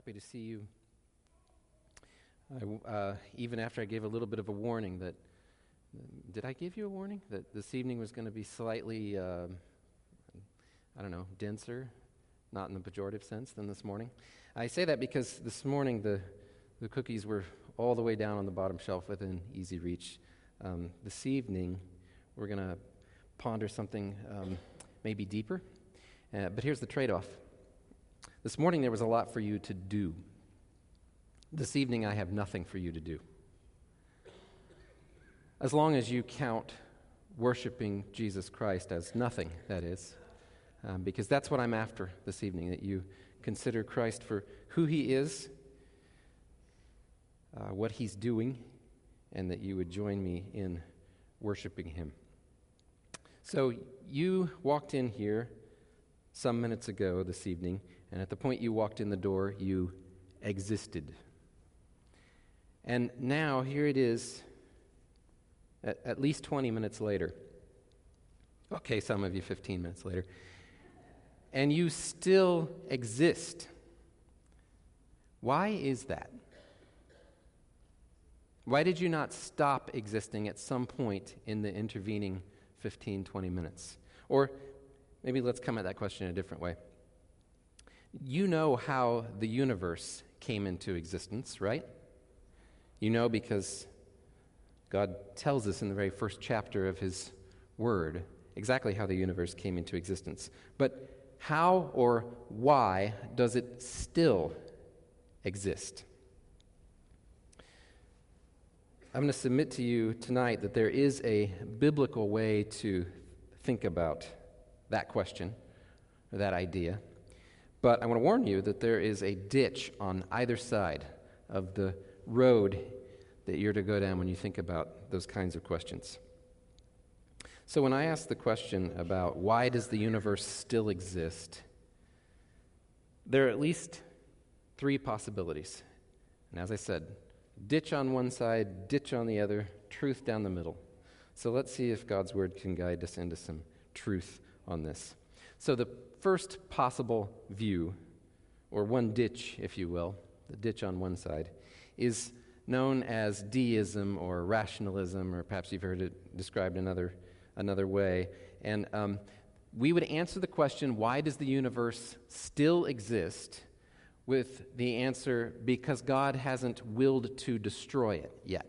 happy to see you. Even after I gave a little bit of a warning that, did I give you a warning? That this evening was going to be slightly, denser, not in the pejorative sense, than this morning. I say that because this morning the cookies were all the way down on the bottom shelf within easy reach. This evening we're going to ponder something maybe deeper, but here's the trade-off. This morning there was a lot for you to do. This evening I have nothing for you to do. As long as you count worshiping Jesus Christ as nothing, that is, because that's what I'm after this evening, that you consider Christ for who he is, what he's doing, and that you would join me in worshiping him. So you walked in here some minutes ago this evening, and at the point you walked in the door, you existed. And now, here it is, at least 20 minutes later. Okay, some of you 15 minutes later. And you still exist. Why is that? Why did you not stop existing at some point in the intervening 15, 20 minutes? Or maybe let's come at that question in a different way. You know how the universe came into existence, right? You know because God tells us in the very first chapter of his word exactly how the universe came into existence. But how or why does it still exist? I'm going to submit to you tonight that there is a biblical way to think about that question, or that idea. But I want to warn you that there is a ditch on either side of the road that you're to go down when you think about those kinds of questions. So when I ask the question about why does the universe still exist, there are at least three possibilities. And as I said, ditch on one side, ditch on the other, truth down the middle. So let's see if God's word can guide us into some truth on this. So the first possible view, or one ditch, if you will, the ditch on one side, is known as deism or rationalism, or perhaps you've heard it described another way. And we would answer the question, why does the universe still exist, with the answer, because God hasn't willed to destroy it yet.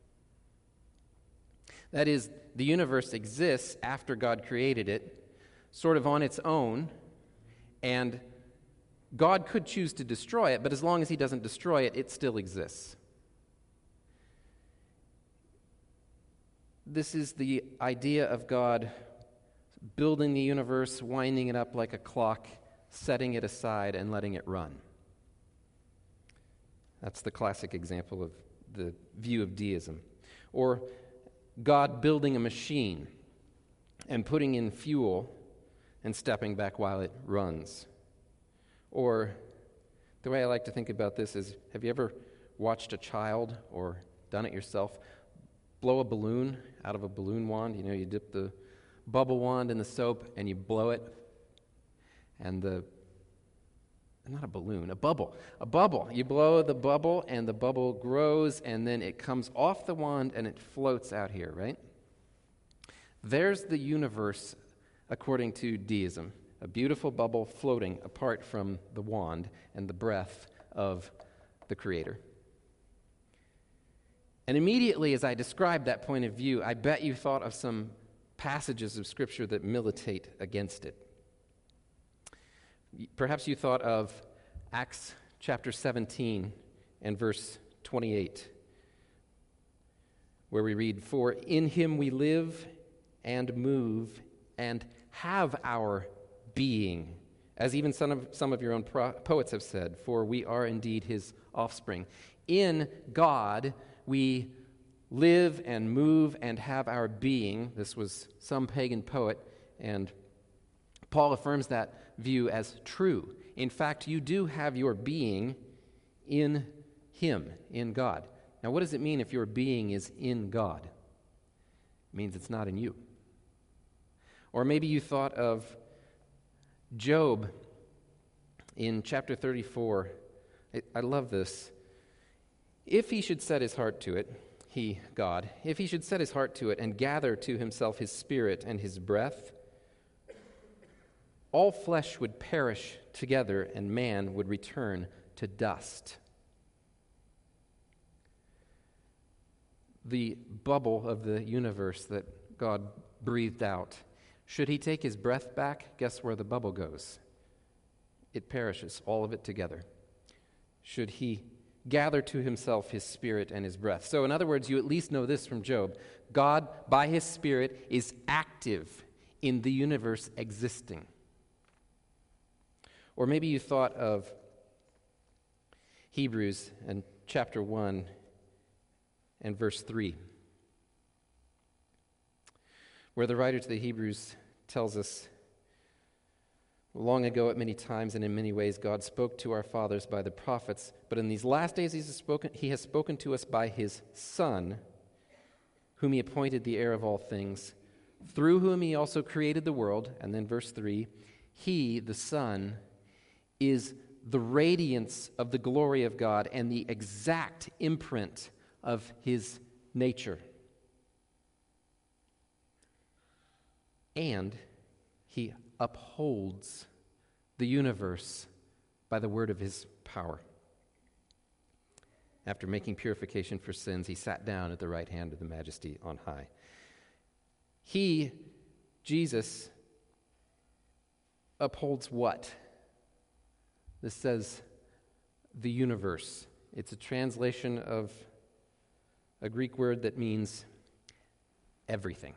That is, the universe exists after God created it, sort of on its own, and God could choose to destroy it, but as long as he doesn't destroy it, it still exists. This is the idea of God building the universe, winding it up like a clock, setting it aside, and letting it run. That's the classic example of the view of deism. Or God building a machine and putting in fuel and stepping back while it runs. Or the way I like to think about this is, have you ever watched a child, or done it yourself, blow a balloon out of a balloon wand? You know, you dip the bubble wand in the soap and you blow it, and not a balloon, a bubble. You blow the bubble and the bubble grows and then it comes off the wand and it floats out here, right? There's the universe according to deism. A beautiful bubble floating apart from the wand and the breath of the Creator. And immediately as I described that point of view, I bet you thought of some passages of Scripture that militate against it. Perhaps you thought of Acts chapter 17 and verse 28, where we read, "For in him we live and move and have our being, as even some of your own poets have said, for we are indeed his offspring." In God we live and move and have our being. This was some pagan poet, and Paul affirms that view as true. In fact, you do have your being in him, in God. Now, what does it mean if your being is in God? It means it's not in you. Or maybe you thought of Job in chapter 34 I love this. If he should set his heart to it, he, God, if he should set his heart to it and gather to himself his spirit and his breath, all flesh would perish together and man would return to dust. The bubble of the universe that God breathed out, should he take his breath back, guess where the bubble goes? It perishes, all of it together. Should he gather to himself his spirit and his breath? So in other words, you at least know this from Job. God, by his spirit, is active in the universe existing. Or maybe you thought of Hebrews and chapter 1 and verse 3, where the writer to the Hebrews tells us, long ago at many times and in many ways God spoke to our fathers by the prophets, but in these last days he has spoken to us by his Son, whom he appointed the heir of all things, through whom he also created the world. And then verse 3, he, the Son, is the radiance of the glory of God and the exact imprint of his nature. And he upholds the universe by the word of his power. After making purification for sins, he sat down at the right hand of the Majesty on high. He, Jesus, upholds what? This says the universe. It's a translation of a Greek word that means everything.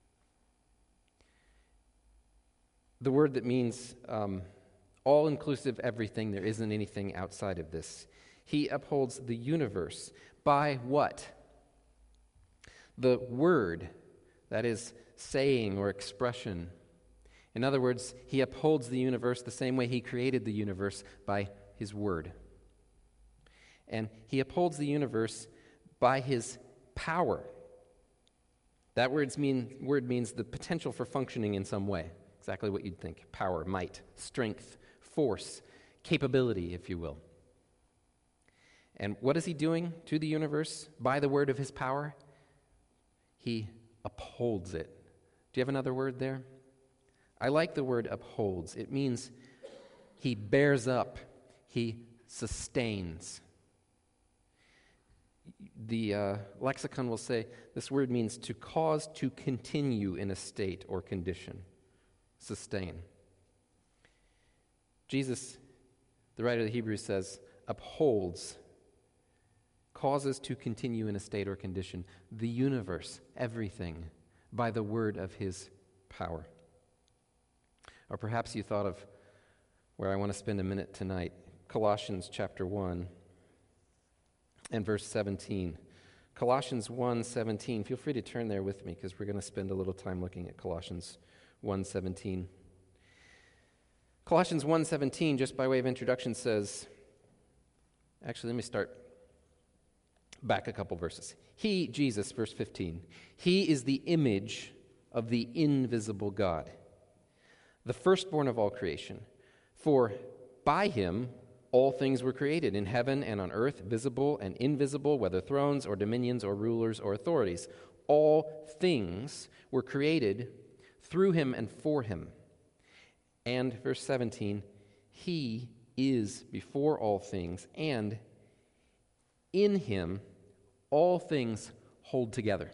The word that means all-inclusive everything. There isn't anything outside of this. He upholds the universe by what? The word, that is, saying or expression. In other words, he upholds the universe the same way he created the universe, by his word. And he upholds the universe by his power. That word means the potential for functioning in some way. Exactly what you'd think. Power, might, strength, force, capability, if you will. And what is he doing to the universe by the word of his power? He upholds it. Do you have another word there? I like the word upholds. It means he bears up, he sustains. The lexicon will say this word means to cause to continue in a state or condition. Sustain. Jesus, the writer of the Hebrews says, upholds, causes to continue in a state or condition, the universe, everything, by the word of his power. Or perhaps you thought of where I want to spend a minute tonight, Colossians chapter 1 and verse 17. Colossians 1:17. Feel free to turn there with me because we're going to spend a little time looking at Colossians 1:17. Colossians 1:17, just by way of introduction, says, actually, let me start back a couple verses. He, Jesus, verse 15, he is the image of the invisible God, the firstborn of all creation. For by him all things were created, in heaven and on earth, visible and invisible, whether thrones or dominions or rulers or authorities. All things were created through him and for him. And verse 17, he is before all things, and in him all things hold together.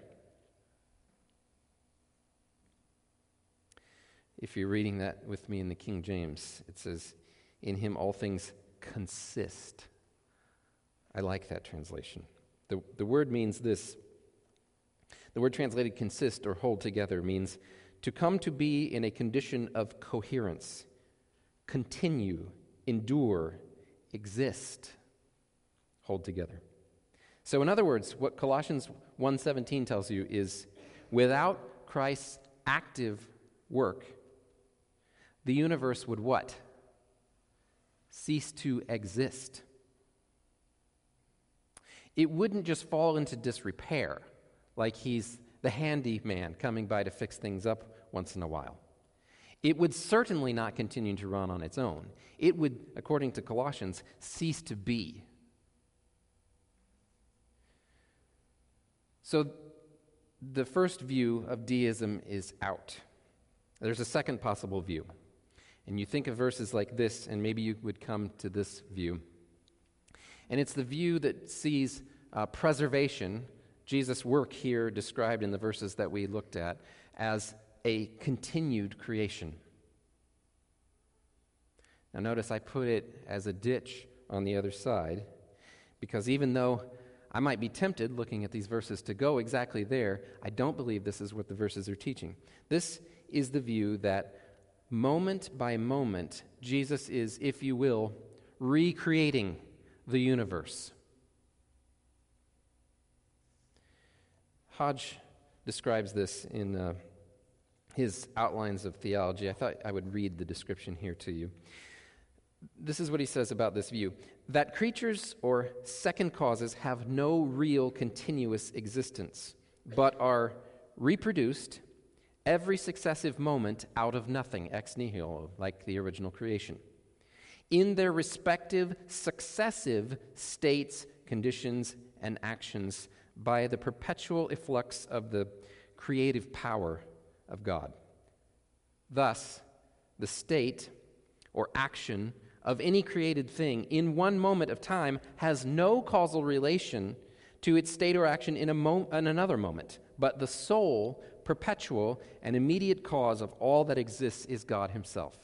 If you're reading that with me in the King James, it says, in him all things consist. I like that translation. The word means this. The word translated consist or hold together means to come to be in a condition of coherence, continue, endure, exist, hold together. So in other words, what Colossians 1:17 tells you is, without Christ's active work, the universe would what? Cease to exist. It wouldn't just fall into disrepair, like he's the handyman coming by to fix things up once in a while. It would certainly not continue to run on its own. It would, according to Colossians, cease to be. So the first view of deism is out. There's a second possible view. And you think of verses like this, and maybe you would come to this view. And it's the view that sees preservation, Jesus' work here described in the verses that we looked at, as a continued creation. Now notice I put it as a ditch on the other side, because even though I might be tempted, looking at these verses, to go exactly there, I don't believe this is what the verses are teaching. This is the view that moment by moment, Jesus is, if you will, recreating the universe. Hodge describes this in his outlines of theology. I thought I would read the description here to you. This is what he says about this view: that creatures or second causes have no real continuous existence, but are reproduced every successive moment out of nothing, ex nihilo, like the original creation, in their respective successive states, conditions, and actions by the perpetual efflux of the creative power of God. Thus, the state or action of any created thing in one moment of time has no causal relation to its state or action in another moment, but the sole, perpetual, and immediate cause of all that exists is God himself.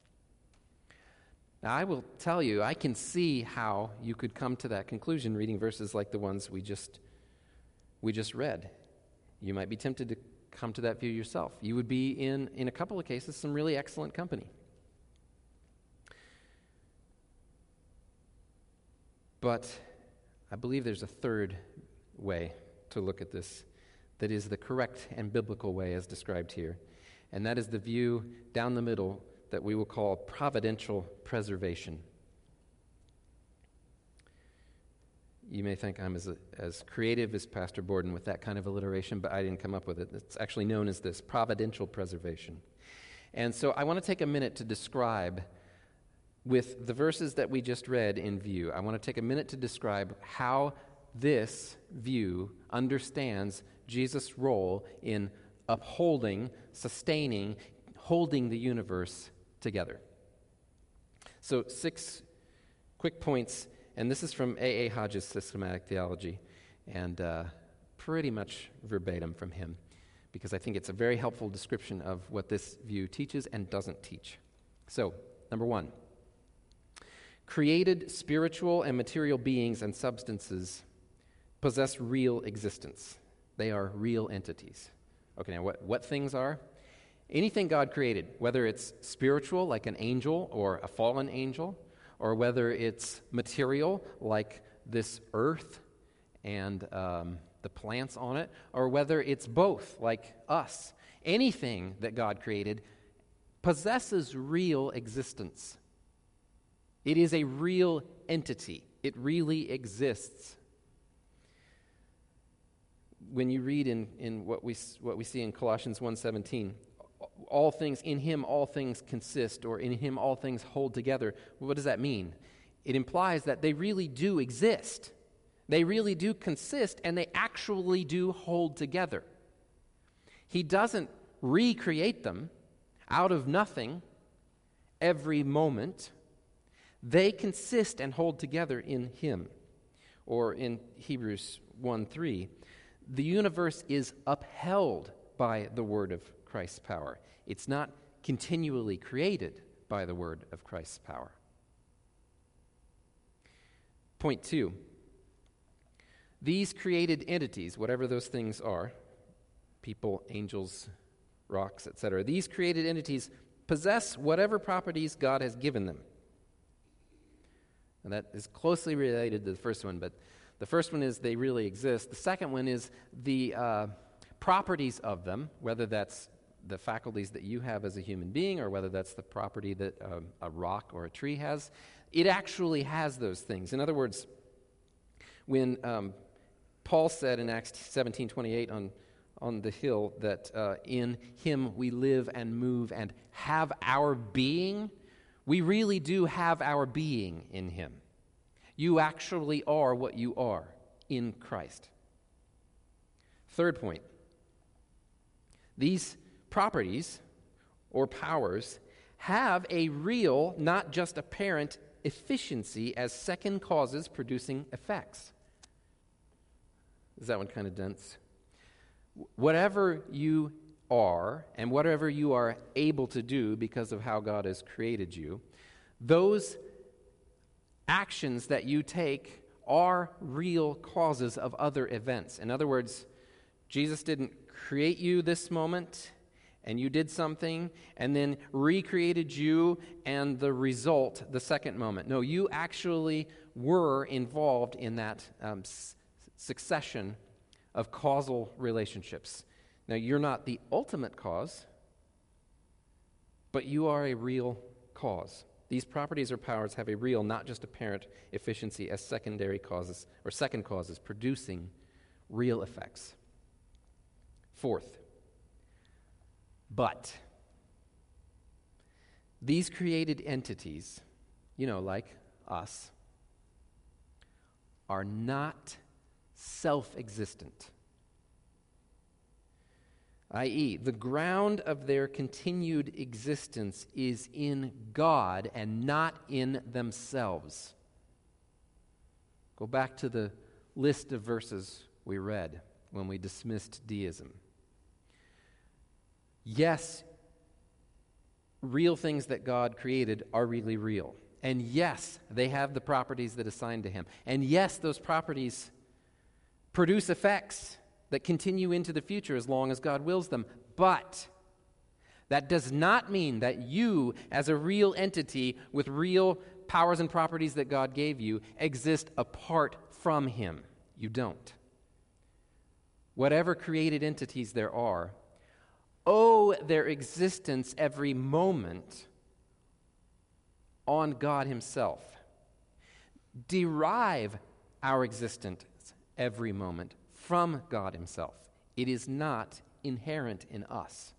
Now, I will tell you, I can see how you could come to that conclusion reading verses like the ones we just read. You might be tempted to come to that view yourself. You would be in a couple of cases, some really excellent company. But I believe there's a third way to look at this that is the correct and biblical way as described here, and that is the view down the middle that we will call providential preservation. You may think I'm as creative as Pastor Borden with that kind of alliteration, but I didn't come up with it. It's actually known as this, providential preservation. And so I want to take a minute to describe, with the verses that we just read in view, I want to take a minute to describe how this view understands Jesus' role in upholding, sustaining, holding the universe together. So 6 quick points, and this is from A.A. Hodge's Systematic Theology, and pretty much verbatim from him, because I think it's a very helpful description of what this view teaches and doesn't teach. So, number 1, created spiritual and material beings and substances possess real existence. They are real entities. Okay, now what things are? Anything God created, whether it's spiritual, like an angel or a fallen angel, or whether it's material, like this earth and the plants on it, or whether it's both, like us. Anything that God created possesses real existence. It is a real entity. It really exists. When you read in what we see in Colossians 1:17, all things, in him all things consist, or in him all things hold together, what does that mean? It implies that they really do exist. They really do consist, and they actually do hold together. He doesn't recreate them out of nothing every moment. They consist and hold together in him. Or in Hebrews 1:3, the universe is upheld by the word of Christ's power. It's not continually created by the word of Christ's power. Point 2. These created entities, whatever those things are, people, angels, rocks, etc., these created entities possess whatever properties God has given them. And that is closely related to the first one, but the first one is they really exist. The second one is the properties of them, whether that's the faculties that you have as a human being or whether that's the property that a rock or a tree has. It actually has those things. In other words, when Paul said in Acts 17:28 on the hill that in him we live and move and have our being, we really do have our being in him. You actually are what you are in Christ. Third point, these properties or powers have a real, not just apparent, efficiency as second causes producing effects. Is that one kind of dense? Whatever you are and whatever you are able to do because of how God has created you, those actions that you take are real causes of other events. In other words, Jesus didn't create you this moment and you did something and then recreated you and the result the second moment. No, you actually were involved in that succession of causal relationships. Now, you're not the ultimate cause, but you are a real cause. These properties or powers have a real, not just apparent, efficiency as secondary causes or second causes producing real effects. Fourth, but these created entities, like us, are not self-existent. I.e., the ground of their continued existence is in God and not in themselves. Go back to the list of verses we read when we dismissed deism. Yes, real things that God created are really real. And yes, they have the properties that assign to him. And yes, those properties produce effects that continue into the future as long as God wills them. But that does not mean that you, as a real entity with real powers and properties that God gave you, exist apart from him. You don't. Whatever created entities there are, owe their existence every moment on God himself. Derive our existence every moment from God himself. It is not inherent in us.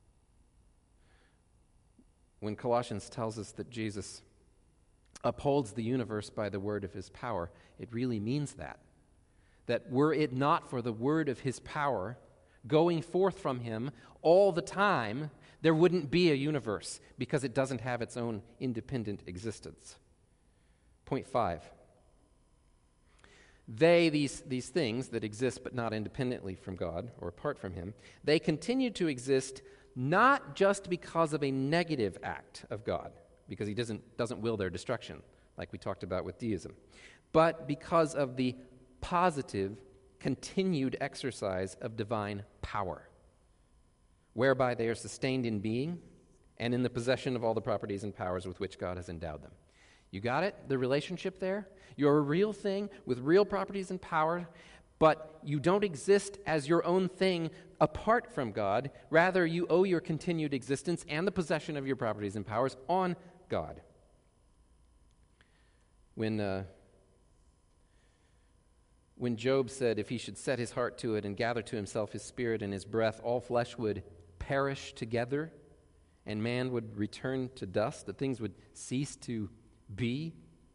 When Colossians tells us that Jesus upholds the universe by the word of his power, it really means that. That were it not for the word of his power going forth from him all the time, there wouldn't be a universe because it doesn't have its own independent existence. Point 5. These things that exist but not independently from God or apart from him, they continue to exist not just because of a negative act of God, because he doesn't will their destruction, like we talked about with deism, but because of the positive, continued exercise of divine power, whereby they are sustained in being and in the possession of all the properties and powers with which God has endowed them. You got it? The relationship there? You're a real thing with real properties and power, but you don't exist as your own thing apart from God. Rather, you owe your continued existence and the possession of your properties and powers on God. When Job said if he should set his heart to it and gather to himself his spirit and his breath, all flesh would perish together and man would return to dust, that things would cease to be.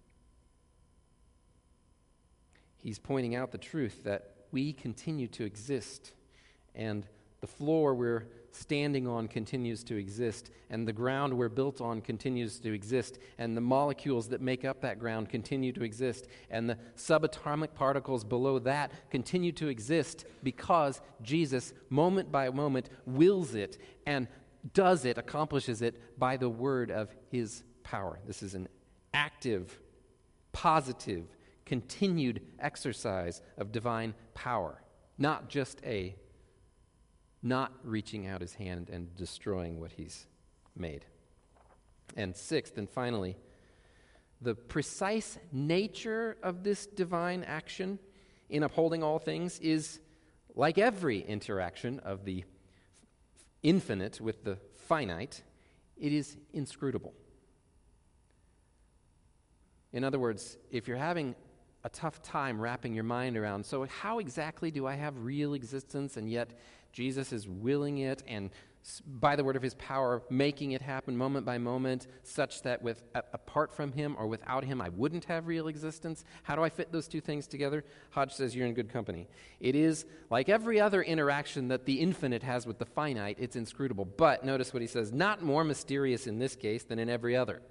He's pointing out the truth that we continue to exist, and the floor we're standing on continues to exist, and the ground we're built on continues to exist, and the molecules that make up that ground continue to exist, and the subatomic particles below that continue to exist because Jesus, moment by moment, wills it and does it, accomplishes it by the word of his power. This is an active, positive, continued exercise of divine power, not just a not reaching out his hand and destroying what he's made. And sixth and finally, the precise nature of this divine action in upholding all things is, like every interaction of the infinite with the finite, it is inscrutable. In other words, if you're having a tough time wrapping your mind around, so how exactly do I have real existence, and yet Jesus is willing it, and by the word of his power, making it happen moment by moment, such that apart from him or without him, I wouldn't have real existence? How do I fit those two things together? Hodge says you're in good company. It is like every other interaction that the infinite has with the finite, it's inscrutable. But notice what he says, not more mysterious in this case than in every other.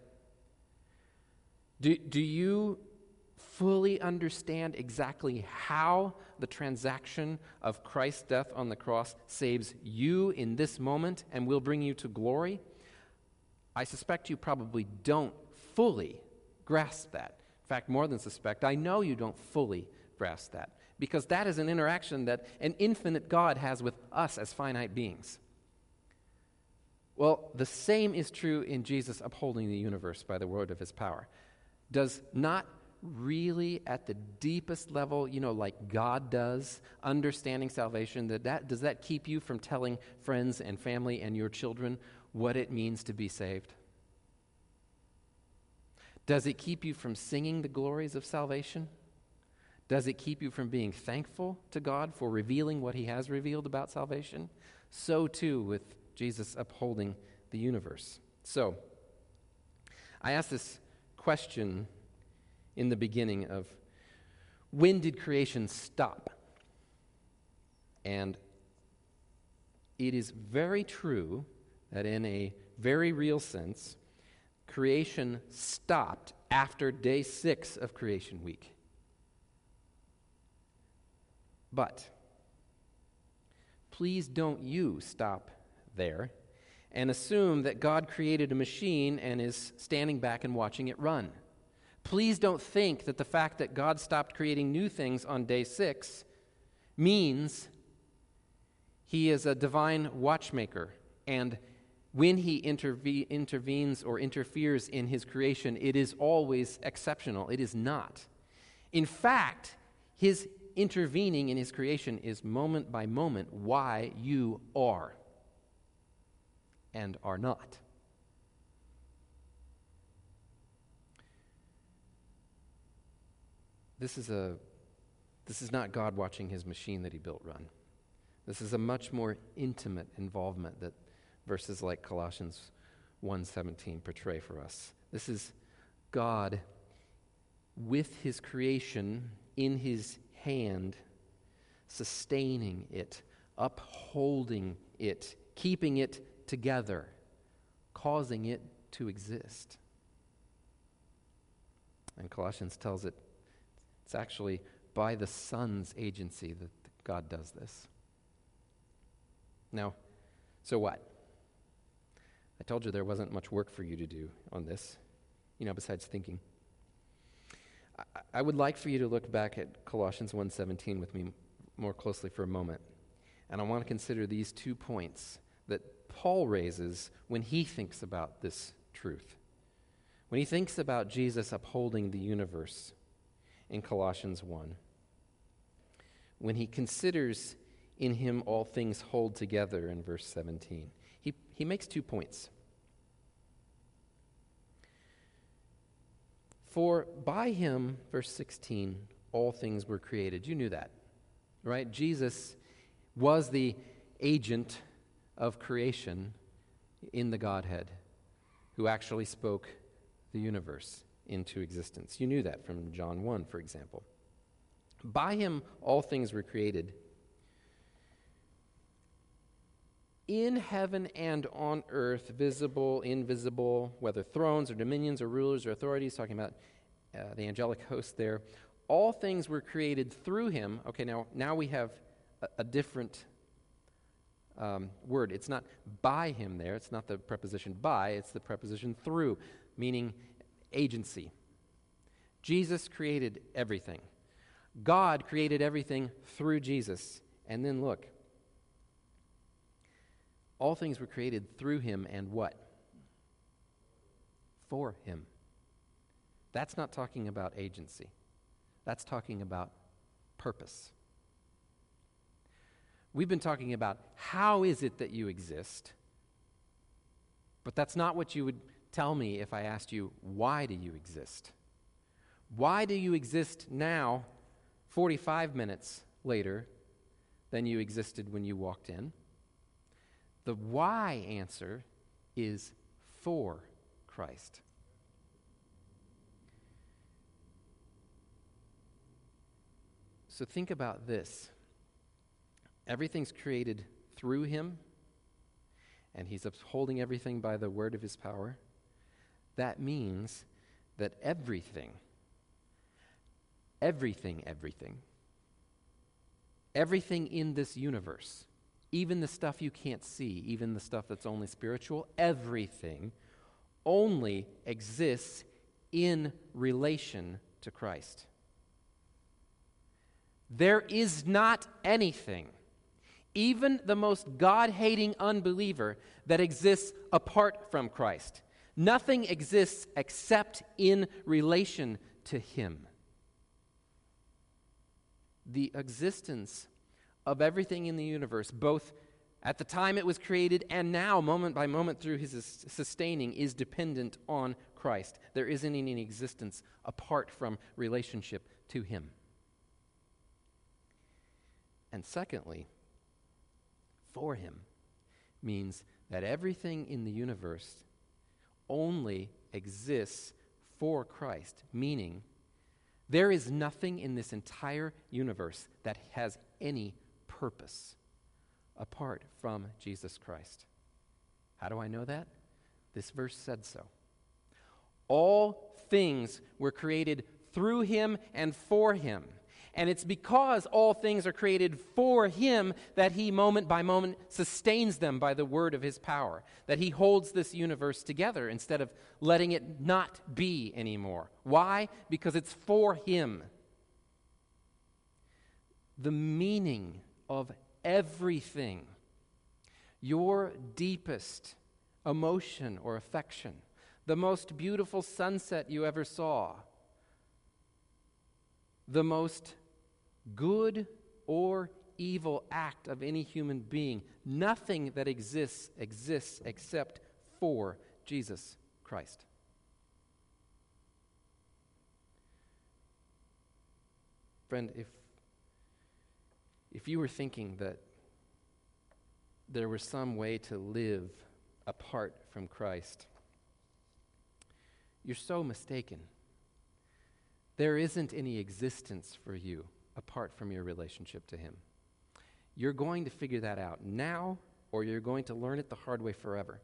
Do you fully understand exactly how the transaction of Christ's death on the cross saves you in this moment and will bring you to glory? I suspect you probably don't fully grasp that. In fact, more than suspect, I know you don't fully grasp that, because that is an interaction that an infinite God has with us as finite beings. Well, the same is true in Jesus upholding the universe by the word of his power. Does not really at the deepest level, like God does, understanding salvation, does that keep you from telling friends and family and your children what it means to be saved? Does it keep you from singing the glories of salvation? Does it keep you from being thankful to God for revealing what he has revealed about salvation? So too with Jesus upholding the universe. So, I asked this question in the beginning of, when did creation stop? And it is very true that in a very real sense, creation stopped after day 6 of creation week. But please don't you stop there and assume that God created a machine and is standing back and watching it run. Please don't think that the fact that God stopped creating new things on day 6 means he is a divine watchmaker, and when he intervenes or interferes in his creation, it is always exceptional. It is not. In fact, his intervening in his creation is moment by moment why you are and are not. This is not God watching his machine that he built run. This is a much more intimate involvement that verses like Colossians 1:17 portray for us. This is God with his creation in his hand, sustaining it, upholding it, keeping it together, causing it to exist. And Colossians tells it, it's actually by the Son's agency that God does this. Now, so what? I told you there wasn't much work for you to do on this, besides thinking. I would like for you to look back at Colossians 1:17 with me more closely for a moment. And I want to consider these 2 points that Paul raises when he thinks about this truth. When he thinks about Jesus upholding the universe in Colossians 1, when he considers in him all things hold together in verse 17, he makes 2 points. For by him, verse 16, all things were created. You knew that, right? Jesus was the agent of creation in the Godhead who actually spoke the universe into existence. You knew that from John 1, for example. By him all things were created, in heaven and on earth, visible, invisible, whether thrones or dominions or rulers or authorities, talking about the angelic host there. All things were created through him. Okay, now we have a different word. It's not by him there. It's not the preposition by. It's the preposition through, meaning agency. Jesus created everything. God created everything through Jesus. And then look. All things were created through him and what? For him. That's not talking about agency. That's talking about purpose. We've been talking about how is it that you exist, but that's not what you would tell me if I asked you, why do you exist? Why do you exist now, 45 minutes later, than you existed when you walked in? The why answer is for Christ. So think about this. Everything's created through him, and he's upholding everything by the word of his power. That means that everything in this universe, even the stuff you can't see, even the stuff that's only spiritual, everything only exists in relation to Christ. There is not anything, even the most God-hating unbeliever, that exists apart from Christ. Nothing exists except in relation to him. The existence of everything in the universe, both at the time it was created and now, moment by moment through his sustaining, is dependent on Christ. There isn't any existence apart from relationship to him. And secondly, for him means that everything in the universe only exists for Christ, meaning there is nothing in this entire universe that has any purpose apart from Jesus Christ. How do I know that? This verse said so. All things were created through him and for him. And it's because all things are created for him that he, moment by moment, sustains them by the word of his power, that he holds this universe together instead of letting it not be anymore. Why? Because it's for him. The meaning of everything, your deepest emotion or affection, the most beautiful sunset you ever saw, the most good or evil act of any human being, nothing that exists except for Jesus Christ. Friend, if you were thinking that there was some way to live apart from Christ, you're so mistaken. There isn't any existence for you apart from your relationship to him. You're going to figure that out now, or you're going to learn it the hard way forever.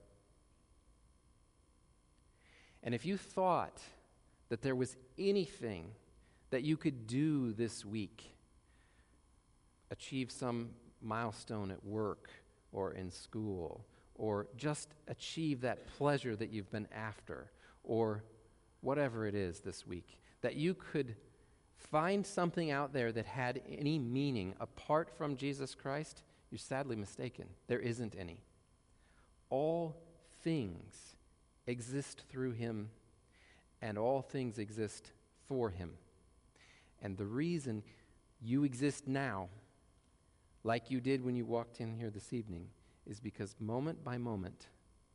And if you thought that there was anything that you could do this week, achieve some milestone at work or in school, or just achieve that pleasure that you've been after, or whatever it is this week, that you could find something out there that had any meaning apart from Jesus Christ, you're sadly mistaken. There isn't any. All things exist through him, and all things exist for him. And the reason you exist now, like you did when you walked in here this evening, is because moment by moment,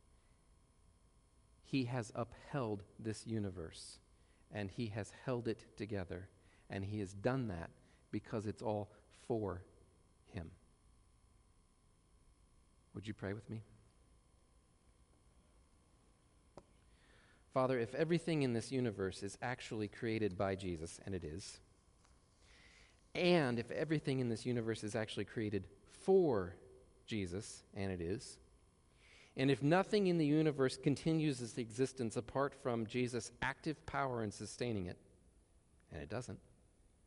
he has upheld this universe, and he has held it together. And he has done that because it's all for him. Would you pray with me? Father, if everything in this universe is actually created by Jesus, and it is, and if everything in this universe is actually created for Jesus, and it is, and if nothing in the universe continues its existence apart from Jesus' active power in sustaining it, and it doesn't,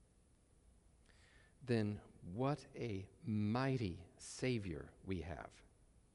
then what a mighty Savior we have.